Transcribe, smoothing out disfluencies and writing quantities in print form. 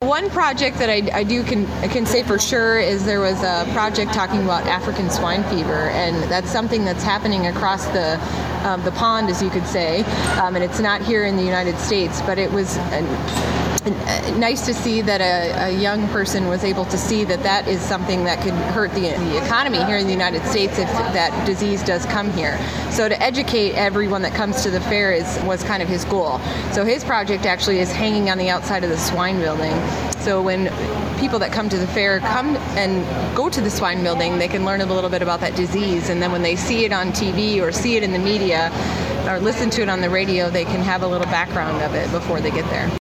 one project that I can say for sure is there was a project talking about African swine fever, and that's something that's happening across the pond, as you could say, and it's not here in the United States, but it was nice to see that a young person was able to see that is something that could hurt the economy here in the United States if that disease does come here. So to educate everyone that comes to the fair was kind of his goal. So his project actually is hanging on the outside of the swine building. So when people that come to the fair come and go to the swine building, they can learn a little bit about that disease, and then when they see it on TV or see it in the media or listen to it on the radio, they can have a little background of it before they get there.